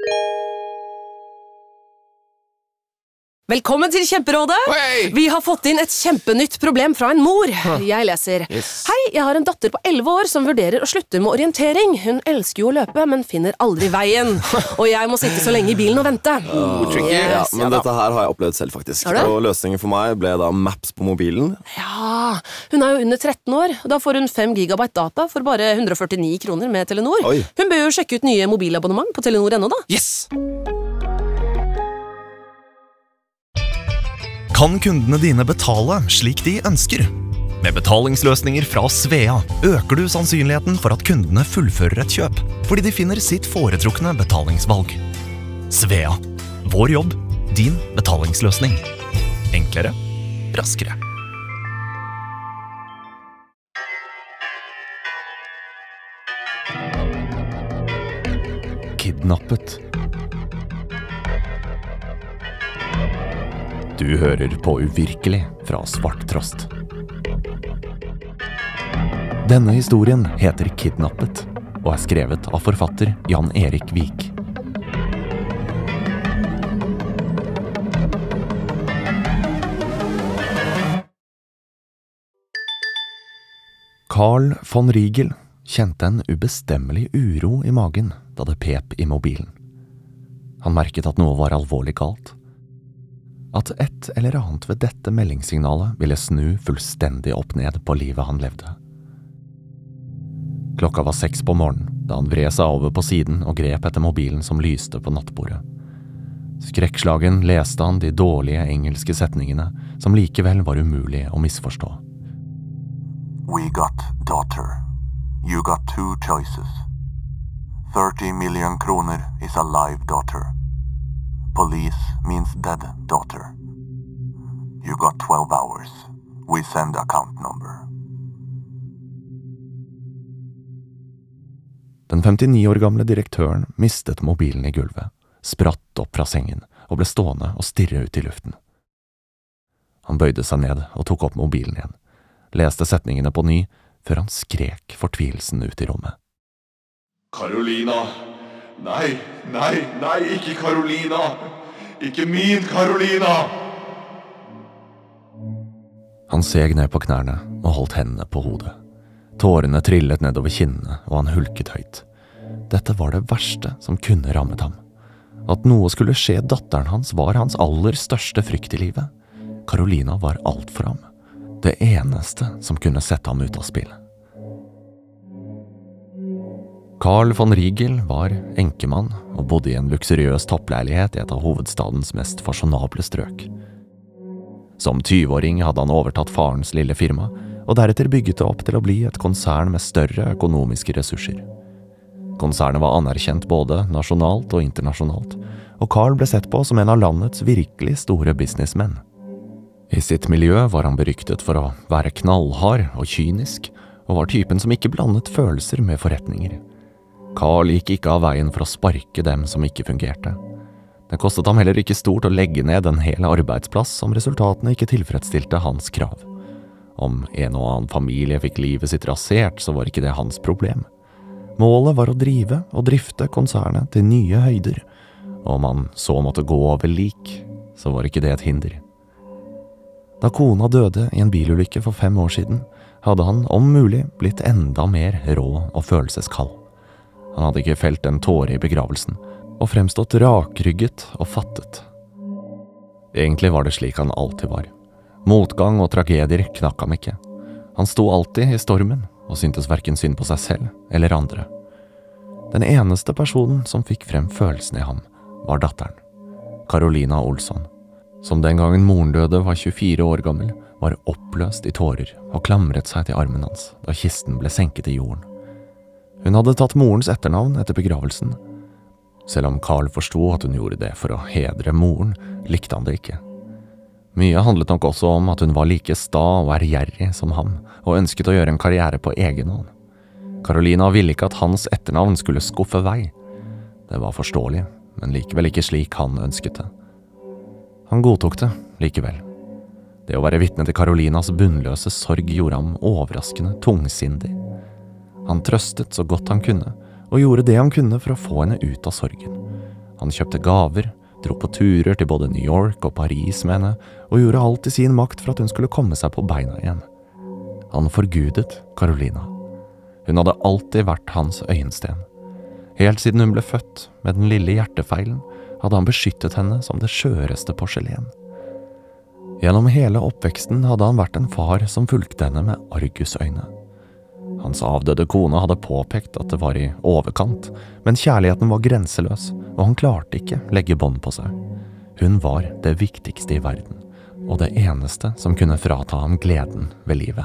Velkommen til Kjemperådet! Hei! Vi har fått inn et kjempenytt problem fra en mor. Jeg leser. Hei, jeg har en datter på 11 år som vurderer å slutte med orientering. Hun elsker jo å løpe, men finner aldri veien. Og jeg må sitte så lenge i bilen og vente. Ja, men dette her har jeg opplevd selv faktisk. Og løsningen for meg ble da Maps på mobilen. Ja, hun er jo under 13 år. Da får hun 5 gigabyte data for bare 149 kroner med Telenor. Oi. Hun bør jo sjekke ut nye mobilabonnement på Telenor.no da. Yes! Kan kundene dine betale slik de ønsker? Med betalingsløsninger fra Svea øker du sannsynligheten for at kundene fullfører et kjøp, fordi de finner sitt foretrukne betalingsvalg. Svea. Vår jobb, din betalingsløsning. Enklere, raskere. Kidnappet. Du hører på Uvirkelig fra Svarttrost. Denne historien heter Kidnappet, og er skrevet av forfatter Jan Erik Vik. Carl von Riegel kjente en ubestemmelig uro i magen da det pep i mobilen. Han merket at noe var alvorlig galt. At et eller annet ved dette meldingssignalet ville snu fullstendig opp ned på livet han levde. Klokka var 6 på morgenen, da han vred seg over på siden og grep etter mobilen som lyste på nattbordet. Skrekkslagen leste han de dårlige engelske setningene, som likevel var umulig å misforstå. We got daughter. You got 2 choices. 30 million kroner is a live daughter. Police means dead daughter. You got 12 hours. We send account number. Den 59 år gamle direktøren mistet mobilen i gulvet, spratt opp fra sengen og ble stående og stirre ut i luften. Han bøyde seg ned og tok opp mobilen igjen, leste setningene på ny før han skrek fortvilelsen ut i rommet. Karolina! Nei, nei, nei, ikke Karolina! Ikke min Karolina! Han seg ned på knærne og holdt hendene på hodet. Tårene trillet nedover kinnene, og han hulket høyt. Dette var det verste som kunne rammet ham. At noe skulle skje datteren hans var hans aller største frykt i livet. Karolina var alt for ham. Det eneste som kunne sette ham ut av spill. Carl von Riegel var enkemann og bodde i en luksuriøs toppleilighet i et av hovedstadens mest fasjonable strøk. Som 20-åring hadde han overtatt farens lille firma, og deretter bygget det opp til å bli et konsern med større økonomiske ressurser. Konsernet var anerkjent både nasjonalt og internasjonalt, og Carl ble sett på som en av landets virkelig store businessmenn. I sitt miljø var han beryktet for å være knallhard og kynisk, og var typen som ikke blandet følelser med forretninger. Carl gikk ikke av veien for å sparke dem som ikke fungerte. Det kostet ham heller ikke stort å legge ned en hel arbeidsplass om resultatene ikke tilfredsstilte hans krav. Om en og annen familie fikk livet sitt rasert, så var ikke det hans problem. Målet var å drive og drifte konsernet til nye høyder, og om han så måtte gå over lik, så var ikke det et hinder. Da kona døde i en bilulykke for 5 år siden, hadde han om mulig blitt enda mer rå og følelseskald. Han hadde ikke felt en tåre i begravelsen, og fremstått rakrygget og fattet. Egentlig var det slik han alltid var. Motgang og tragedier knakk ham ikke. Han sto alltid i stormen, og syntes hverken synd på seg selv eller andre. Den eneste personen som fikk frem følelsene i ham, var datteren, Karolina Olsson, som den gangen moren døde var 24 år gammel, var oppløst i tårer og klamret seg til armen hans da kisten ble senket i jorden. Hun hadde tatt morens etternavn etter begravelsen. Selv om Carl forstod at hun gjorde det for å hedre moren, likte han det ikke. Mye handlet nok også om at hun var like sta og ærgjerrig som ham, og ønsket å gjøre en karriere på egen hånd. Karolina ville ikke at hans etternavn skulle skuffe vei. Det var forståelig, men likevel ikke slik han ønsket det. Han godtok det likevel. Det å være vitne til Karolinas bunnløse sorg gjorde ham overraskende tungsindig. Han trøstet så godt han kunne, og gjorde det han kunne for å få henne ut av sorgen. Han kjøpte gaver, dro på turer til både New York og Paris med henne, og gjorde alt i sin makt for at hun skulle komme seg på beina igjen. Han forgudet Carolina. Hun hadde alltid vært hans øyensten. Helt siden hun ble født med den lille hjertefeilen, hadde han beskyttet henne som det skjøreste porselen. Gjennom hele oppveksten hadde han vært en far som fulgte henne med argusøyne. Hans avdøde kone hadde påpekt at det var i overkant, men kjærligheten var grenseløs, og han klarte ikke legge bånd på seg. Hun var det viktigste i verden, og det eneste som kunne frata ham gleden ved livet.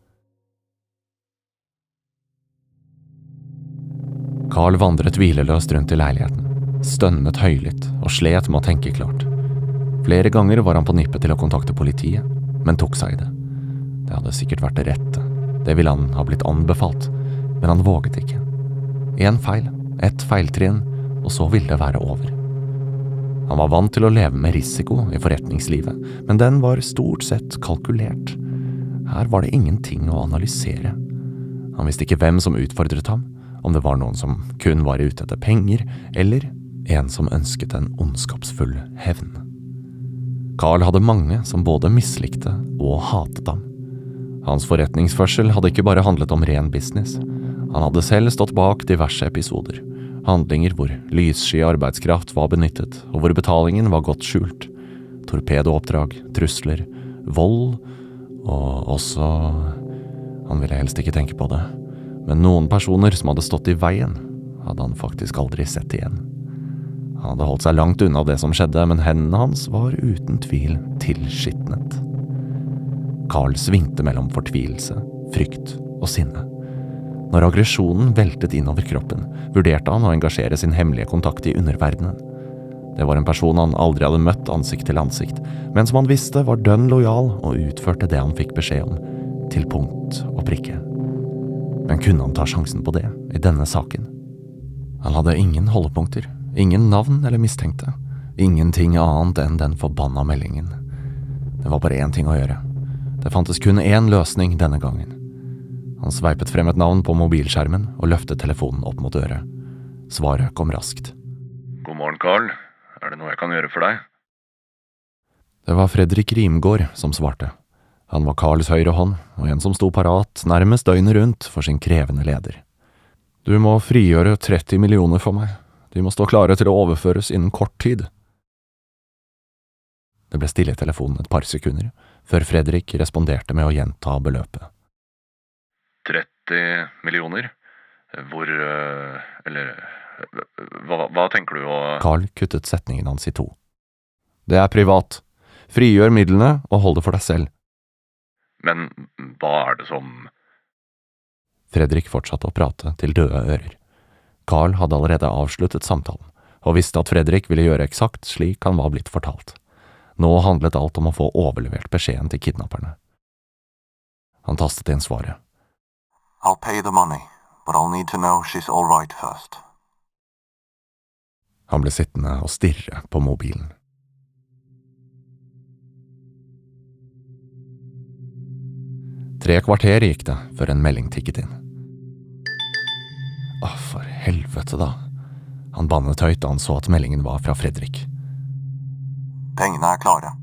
Carl vandret hvileløst rundt i leiligheten, stønnet høylytt og slet med å tenke klart. Flere ganger var han på nippet til å kontakte politiet, men tok seg i det. Det hadde sikkert vært det rette. Det ville han ha blitt anbefalt, men han våget ikke. En feil, ett feiltrinn, og så ville det være over. Han var vant til å leve med risiko i forretningslivet, men den var stort sett kalkulert. Her var det ingenting å analysere. Han visste ikke hvem som utfordret ham, om det var noen som kun var ute etter penger, eller en som ønsket en ondskapsfull hevn. Carl hadde mange som både mislikte og hatet ham. Hans forretningsførsel hadde ikke bare handlet om ren business. Han hadde selv stått bak diverse episoder. Handlinger hvor lyssky arbeidskraft var benyttet, og hvor betalingen var godt skjult. Torpedooppdrag, trusler, vold, og også… Han ville helst ikke tenke på det. Men noen personer som hadde stått i veien, hadde han faktisk aldri sett igjen. Han hadde holdt seg langt unna det som skjedde, men hendene hans var uten tvil tilskitnet. Carl svingte mellom fortvilelse, frykt og sinne. Når aggresjonen veltet innover kroppen, vurderte han å engasjere sin hemmelige kontakt i underverdenen. Det var en person han aldri hadde møtt ansikt til ansikt, men som han visste var dønn lojal og utførte det han fikk beskjed om, til punkt og prikke. Men kunne han ta sjansen på det i denne saken? Han hadde ingen holdepunkter, ingen navn eller mistenkte, ingenting annet enn den forbanna meldingen. Det var bare én ting å gjøre. Det fantes kun én løsning denne gangen. Han sveipet frem et navn på mobilskjermen og løftet telefonen opp mot øret. Svaret kom raskt. God morgen, Carl. Er det noe jeg kan gjøre for deg? Det var Fredrik Rimgård som svarte. Han var Carls høyre hånd, og en som sto parat nærmest døgnet rundt for sin krevende leder. Du må frigjøre 30 millioner for meg. De må stå klare til å overføres innen kort tid. Det ble stille i telefonen et par sekunder, før Fredrik responderte med å gjenta beløpet. 30 millioner? Hva tenker du å… Carl kuttet setningen hans i 2. Det er privat. Frigjør midlene og hold det for deg selv. Men hva er det som… Fredrik fortsatte å prate til døde ører. Carl hadde allerede avsluttet samtalen, og visste at Fredrik ville gjøre eksakt slik han var blitt fortalt. Nå handlet alt om å få overlevert beskjeden til kidnapperne. Han tastet inn svaret. I'll pay the money, but I'll need to know she's all right first. Han ble sittende og stirre på mobilen. Tre kvarter gikk det før en melding tikket inn. For helvete da. Han bannet høyt da han så at meldingen var fra Fredrik. Pengene er klare.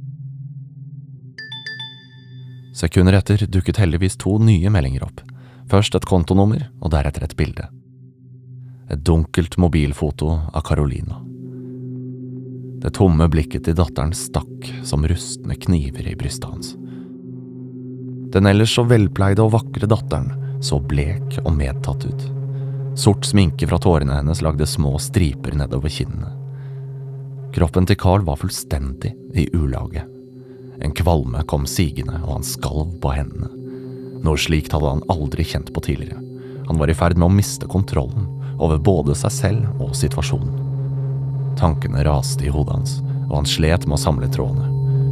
Sekunder etter dukket heldigvis 2 nye meldinger opp. Først et kontonummer, og deretter et bilde. Et dunkelt mobilfoto av Carolina. Det tomme blikket til datteren stakk som rustne kniver i brystet hans. Den ellers så velpleide og vakre datteren så blek og medtatt ut. Sort sminke fra tårene hennes lagde små striper nedover kinnene. Kroppen til Carl var fullstendig i ulage. En kvalme kom sigende, og han skalv på hendene. Noe slikt hadde han aldri kjent på tidligere. Han var i ferd med å miste kontrollen over både seg selv og situasjonen. Tankene raste i hodet hans, og han slet med å samle trådene.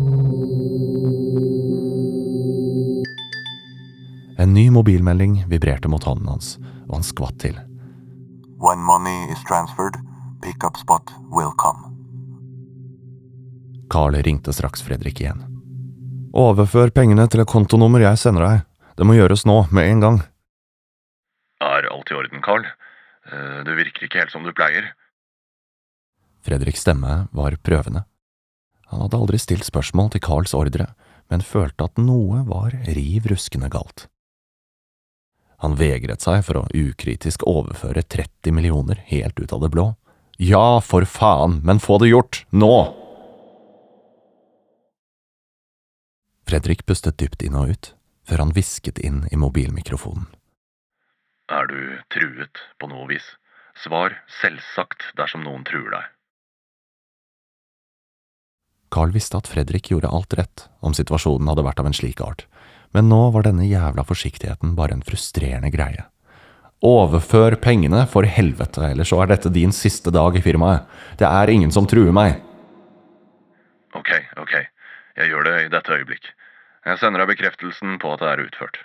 En ny mobilmelding vibrerte mot hånden hans, og han skvatt til. When money is transferred, pick-up spot will come. Carl ringte straks Fredrik igjen. Overfør pengene til et kontonummer jeg sender deg. Det må gjøres nå, med en gang. Er alt i orden, Carl? Du virker ikke helt som du pleier. Fredriks stemme var prøvende. Han hadde aldri stilt spørsmål til Carls ordre, men følte at noe var riv ruskende galt. Han vegret seg for å ukritisk overføre 30 millioner helt ut av det blå. Ja, for faen, men få det gjort, nå! Fredrik pustet dypt inn og ut, før han hvisket inn i mobilmikrofonen. Er du truet på noe vis? Svar selvsagt dersom noen truer deg. Carl visste at Fredrik gjorde alt rett om situasjonen hadde vært av en slik art, men nå var denne jævla forsiktigheten bare en frustrerende greie. Overfør pengene, for helvete, ellers så er dette din siste dag i firmaet. Det er ingen som truer meg. Ok, jeg gjør det i dette øyeblikk. Jeg sender deg bekreftelsen på at det er utført.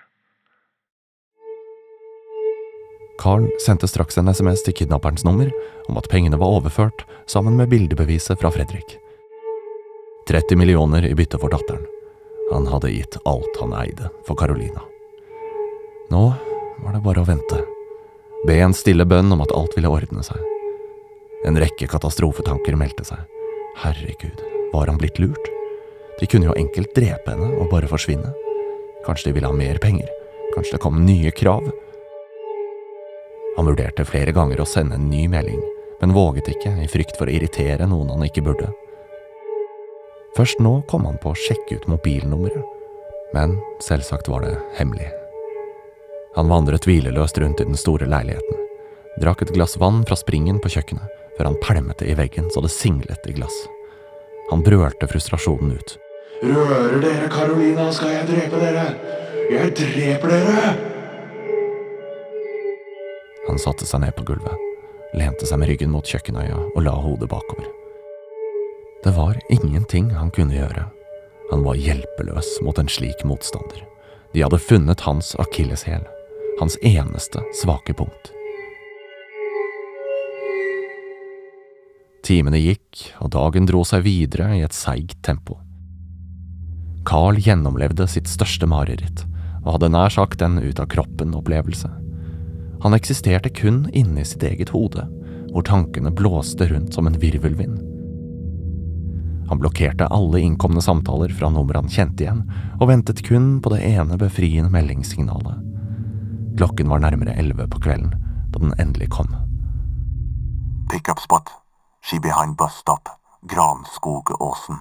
Carl sendte straks en SMS til kidnapperens nummer om at pengene var overført, sammen med bildebeviset fra Fredrik. 30 millioner i bytte for datteren. Han hadde gitt alt han eide for Carolina. Nå var det bare å vente. Be en stille bønn om at alt ville ordne seg. En rekke katastrofetanker meldte seg. Herregud, var han blitt lurt? De kunne jo enkelt drepe henne og bare forsvinne. Kanskje de ville ha mer penger? Kanskje det kom nye krav? Han vurderte flere ganger å sende en ny melding, men våget ikke i frykt for å irritere noen han ikke burde. Først nå kom han på å sjekke ut mobilnummeret, men selvsagt var det hemmelig. Han vandret hvileløst rundt i den store leiligheten, drakk et glass vann fra springen på kjøkkenet, før han pælmet det i veggen så det singlet i glass. Han brølte frustrasjonen ut. Rører dere, Carolina, skal jeg drepe dere! Jeg dreper dere! Han satte seg ned på gulvet, lente seg med ryggen mot kjøkkenøya og la hodet bakover. Det var ingenting han kunne gjøre. Han var hjelpeløs mot en slik motstander. De hadde funnet hans akilleshæl, hans eneste svake punkt. Timene gikk, og dagen dro seg videre i et seigt tempo. Carl gjennomlevde sitt største mareritt, og hadde nær sagt en ut-av-kroppen-opplevelse. Han eksisterte kun inne i sitt eget hode, hvor tankene blåste rundt som en virvelvind. Han blokkerte alle innkomne samtaler fra nummer han kjente igjen, og ventet kun på det ene befriende meldingssignalet. Klokken var nærmere 11 på kvelden, da den endelig kom. Pick-up spot. She behind bus stop. Granskogåsen.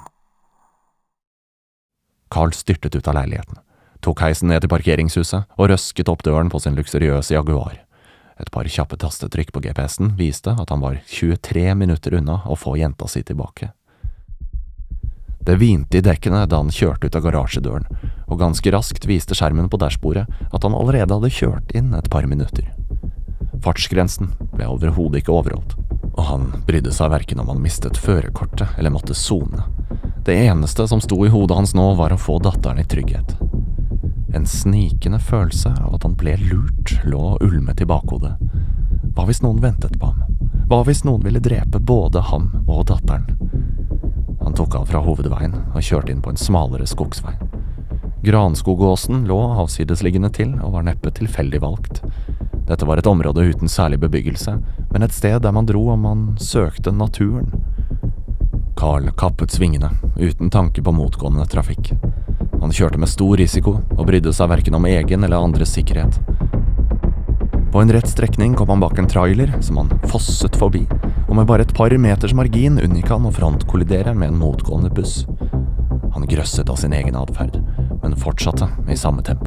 Carl styrtet ut av leiligheten, tok heisen ned til parkeringshuset og røsket opp døren på sin luksuriøse Jaguar. Et par kjappe tastetrykk på GPS-en viste at han var 23 minutter unna å få jenta si tilbake. Det vinte i dekkene da han kjørte ut av garasjedøren, og ganske raskt viste skjermen på dashbordet at han allerede hadde kjørt inn et par minutter. Fartsgrensen ble overhodet ikke overholdt, og han brydde seg hverken om han mistet førerkortet eller måtte sone. Det eneste som sto i hodet hans nå var å få datteren i trygghet. En snikende følelse av at han ble lurt lå og ulmet i bakhodet. Hva hvis noen ventet på ham? Hva hvis noen ville drepe både ham og datteren? Han tok av fra hovedveien og kjørte inn på en smalere skogsvei. Granskogåsen lå avsidesliggende til og var neppe tilfeldig valgt. Dette var et område uten særlig bebyggelse, men et sted der man dro om man søkte naturen. Carl kappet svingene, uten tanke på motgående trafikk. Han kjørte med stor risiko og brydde seg hverken om egen eller andres sikkerhet. På en rett strekning kom han bak en trailer som han fosset forbi, og med bare et par meters margin unngikk han å frontkollidere med en motgående buss. Han grøsset av sin egen adferd, men fortsatte i samme tempo.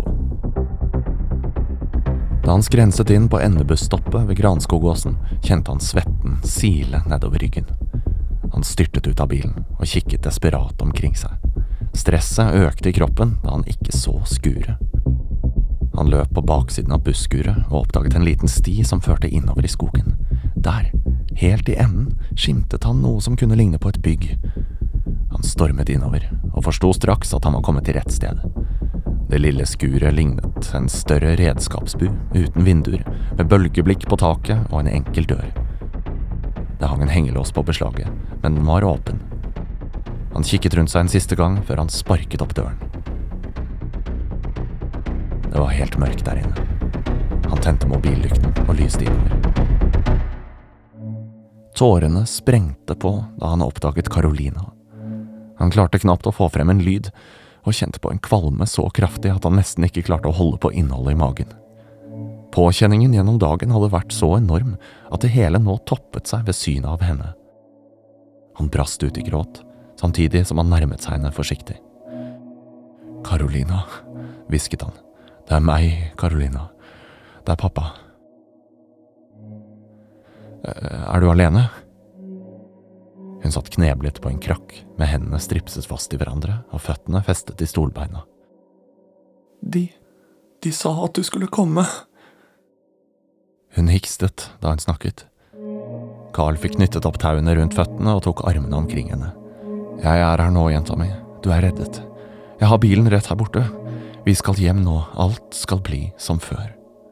Da han skrenset inn på endebussstoppet ved Granskogåsen, kjente han svetten sile nedover ryggen. Han styrtet ut av bilen og kikket desperat omkring seg. Stresset økte i kroppen da han ikke så skuret. Han løp på baksiden av busskuret og oppdaget en liten sti som førte innover i skogen. Der, helt i enden, skimtet han noe som kunne ligne på et bygg. Han stormet innover og forstod straks at han var kommet til rett sted. Det lille skuret lignet en større redskapsbu uten vinduer, med bølgeblikk på taket og en enkel dør. Det hang en hengelås på beslaget, men den var åpen. Han kikket rundt seg en siste gang før han sparket opp døren. Det var helt mørkt der inne. Han tente mobillykten og lyste innover. Tårene sprengte på da han oppdaget Carolina. Han klarte knapt å få frem en lyd, og kjente på en kvalme så kraftig at han nesten ikke klarte å holde på innholdet i magen. Påkjenningen gjennom dagen hadde vært så enorm at det hele nå toppet seg ved synet av henne. Han brast ut i gråt, samtidig som han nærmet seg henne forsiktig. «Carolina», hvisket han. «Det meg, Carolina. Det pappa.» «Er du alene?» Hun satt kneblet på en krakk, med hendene stripset fast i hverandre og føttene festet i stolbeina. De sa at du skulle komme. Hun hikstet da hun snakket. Carl fikk knyttet opp tauene rundt føttene og tok armene omkring henne. «Jeg er her nå, jenta mi. Du er reddet. Jeg har bilen rett her borte. Vi skal hjem nå. Alt skal bli som før.»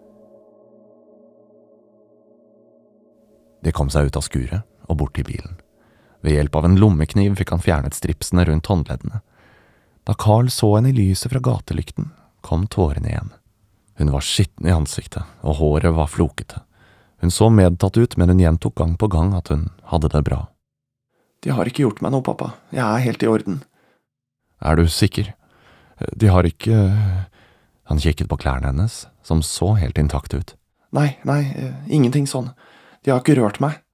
De kom seg ut av skuret og bort til bilen. Ved hjelp av en lommekniv fikk han fjernet stripsene rundt håndleddene. Da Carl så henne i lyset fra gatelykten, kom tårene igjen. Hun var skitten i ansiktet, og håret var flokete. Hun så medtatt ut, men hun gjentok gang på gang at hun hadde det bra. «De har ikke gjort meg noe, pappa. Jeg er helt i orden.» «Er du sikker? De har ikke…» Han kikket på klærne hennes, som så helt intakt ut. Nei, ingenting sånn. De har ikke rørt meg.»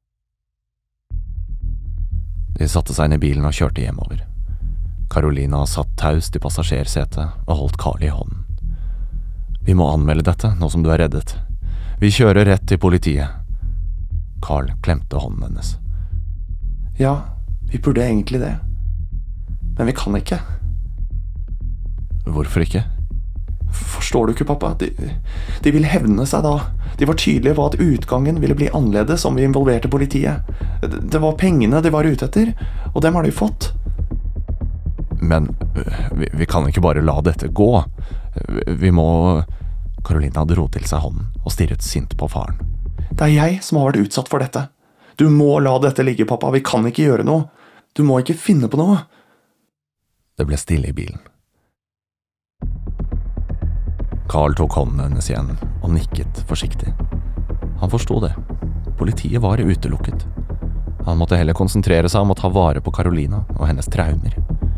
De satte seg inn i bilen og kjørte hjemover. Carolina satt taust i passasjersetet og holdt Carl i hånden. «Vi må anmelde dette, nå som du er reddet. Vi kjører rett til politiet.» Carl klemte hånden hennes. «Ja, vi burde egentlig det. Men vi kan ikke.» «Hvorfor ikke?» «Forstår du ikke, pappa? De vil hevne seg da. De var tydelige på at utgangen ville bli annerledes om vi involverte politiet. Det var pengene de var ute etter, og dem har de fått.» «Men vi kan ikke bare la dette gå. Vi må…» Carolina dro til seg hånden og stirret sint på faren. «Det er jeg som har vært utsatt for dette. Du må la dette ligge, pappa. Vi kan ikke gjøre noe. Du må ikke finne på noe.» Det ble stille i bilen. Carl tok hånden hennes igjen og nikket forsiktig. Han forstod det. Politiet var utelukket. Han måtte heller konsentrere seg om å ta vare på Carolina og hennes traumer.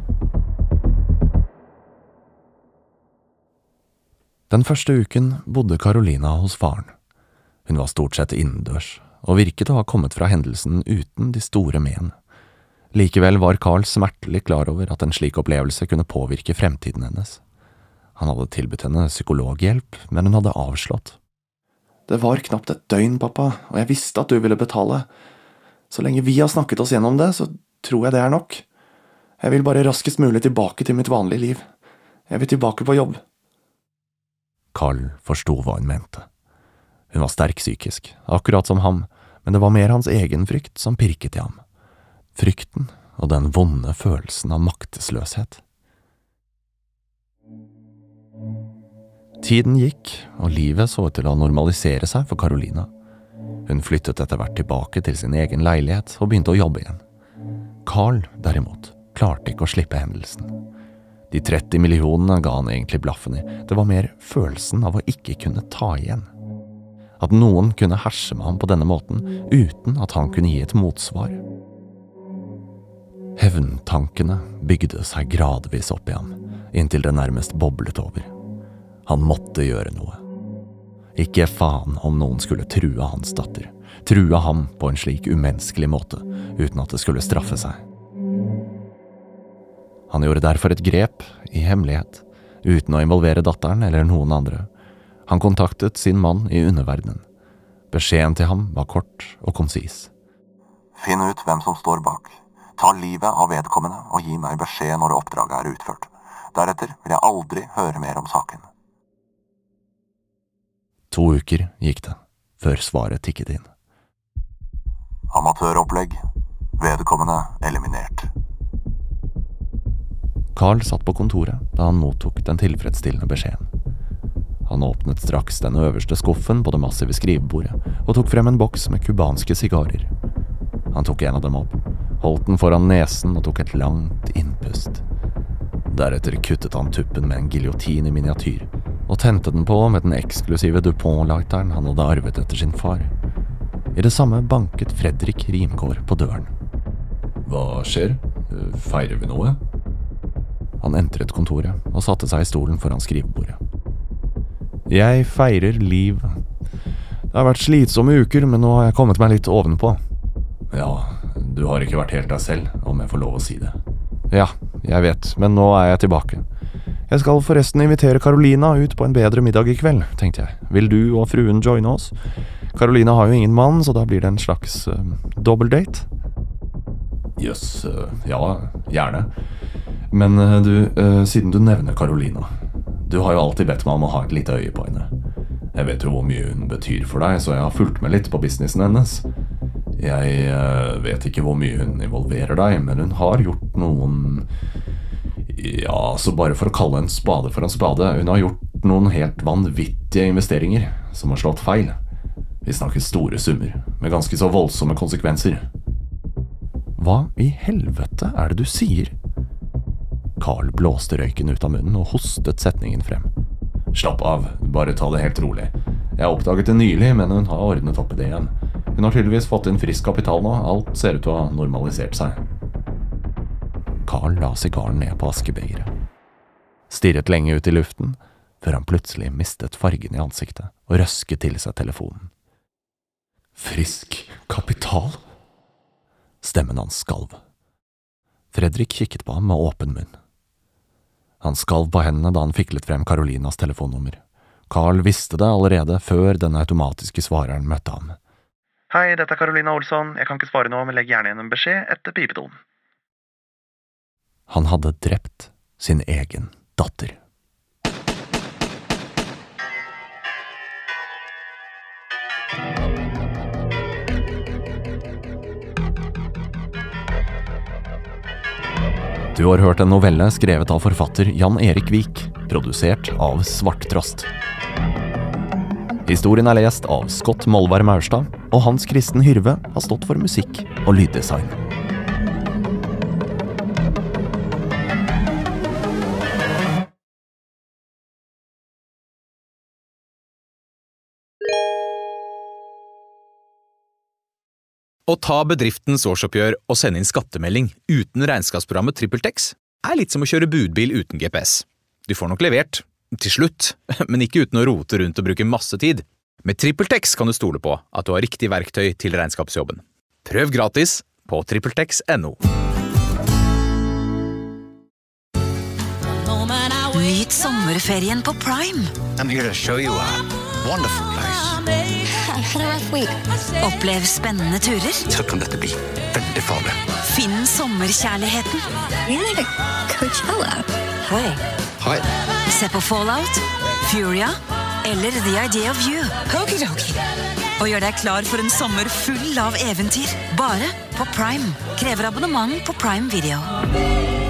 Den første uken bodde Carolina hos faren. Hun var stort sett innendørs, og virket å ha kommet fra hendelsen uten de store men. Likevel var Carl smertelig klar over at en slik opplevelse kunne påvirke fremtiden hennes. Han hadde tilbudt henne psykologhjelp, men hun hadde avslått. «Det var knapt et døgn, pappa, og jeg visste at du ville betale. Så lenge vi har snakket oss gjennom det, så tror jeg det er nok. Jeg vil bare raskest mulig tilbake til mitt vanlige liv. Jeg vil tilbake på jobb.» Carl forstod hva hun mente. Hun var sterk psykisk, akkurat som ham, men det var mer hans egen frykt som pirket i ham. Frykten og den vonde følelsen av maktesløshet. Tiden gikk, og livet så ut til å normalisere seg for Carolina. Hun flyttet etter hvert tilbake til sin egen leilighet og begynte å jobbe igjen. Carl, derimot, klarte ikke å slippe hendelsen. De 30 millionene ga han egentlig blaffen i. Det var mer følelsen av å ikke kunne ta igjen. At noen kunne herse med ham på denne måten, uten at han kunne gi et motsvar. Hevntankene bygde seg gradvis opp i ham, inntil det nærmest boblet over. Han måtte gjøre noe. Ikke faen om noen skulle true hans datter, true ham på en slik umenneskelig måte, uten at det skulle straffe seg. Han gjorde derfor et grep i hemmelighet, uten å involvere datteren eller noen andre. Han kontaktet sin mann i underverdenen. Beskjeden til ham var kort og konsis. Finn ut hvem som står bak. Ta livet av vedkommende og gi meg beskjed når oppdraget er utført. Deretter vil jeg aldri høre mer om saken. 2 uker gikk det, før svaret tikket inn. Amatøropplegg. Vedkommende eliminert. Carl satt på kontoret da han mottok den tilfredsstillende beskjeden. Han åpnet straks den øverste skuffen på det massive skrivebordet og tok frem en boks med kubanske sigarer. Han tok en av dem opp, holdt den foran nesen og tok et langt innpust. Deretter kuttet han tuppen med en giljotin i miniatyr og tente den på med den eksklusive Dupont-lighteren han hadde arvet etter sin far. I det samme banket Fredrik Rimgård på døren. Hva skjer? Feirer vi noe? Han entret kontoret og satte seg i stolen foran skrivebordet. Jeg feirer liv. Det har vært slitsomme uker, men nå har jeg kommet meg litt ovenpå. Ja, du har ikke vært helt deg selv, om jeg får lov å si det. Ja, jeg vet, men nå er jeg tilbake. Jeg skal forresten invitere Carolina ut på en bedre middag i kveld, tenkte jeg. Vil du og fruen joine oss? Carolina har jo ingen mann, så da blir det en slags dobbeldate. Jøss, ja, gjerne. Men siden du nevner Carolina, du har jo alltid bedt meg om å ha et lite øye på henne. Jeg vet jo hvor mye hun betyr for deg, så jeg har fulgt med litt på businessen hennes. Jeg vet ikke hvor mye hun involverer deg, men hun har gjort noen... Ja, så bare for å kalle en spade for en spade, hun har gjort noen helt vanvittige investeringer som har slått feil. Vi snakker store summer, med ganske så voldsomme konsekvenser. Hva i helvete er det du sier? Carl blåste røyken ut av munnen og hostet setningen frem. Slapp av, bare ta det helt rolig. Jeg oppdaget det nylig, men hun har ordnet opp i det igjen. Hun har tydeligvis fått inn frisk kapital nå, alt ser ut til å ha normalisert seg. Carl la sigaren ned på askebegeret. Stirret lenge ut i luften, før han plutselig mistet fargen i ansiktet og røsket til seg telefonen. Frisk kapital? Stemmen hans skalv. Fredrik kikket på ham med åpen munn. Han skalv på hendene da han fiklet frem Carolinas telefonnummer. Carl visste det allerede før den automatiske svareren møtte ham. Hei, dette er Carolina Olsson. Jeg kan ikke svare nå, men legg gjerne igjen en beskjed etter pipetonen. Han hadde drept sin egen datter. Du har hørt en novelle skrevet av forfatter Jan Erik Vik, produsert av Svarttrost. Historien er lest av Scott Molvar Maurstad, og Hans Kristen Hyrve har stått for musikk og lyddesign. Å ta bedriftens årsoppgjør og sende inn skattemelding uten regnskapsprogrammet TrippelTex er litt som å kjøre budbil uten GPS. Du får nok levert, til slutt, men ikke uten å rote rundt og bruke masse tid. Med TrippelTex kan du stole på at du har riktig verktøy til regnskapsjobben. Prøv gratis på trippeltex.no. Nyt sommerferien på Prime. I'm here to show you a wonderful place. Opplev spennende turer. Så kan dette bli veldig farlig. Finn sommerkjærligheten. Coachella. Hei. Se på Fallout, Furia eller The Idea of You. Og gjør deg klar for en sommer full av eventyr. Bare på Prime. Krever abonnement på Prime Video.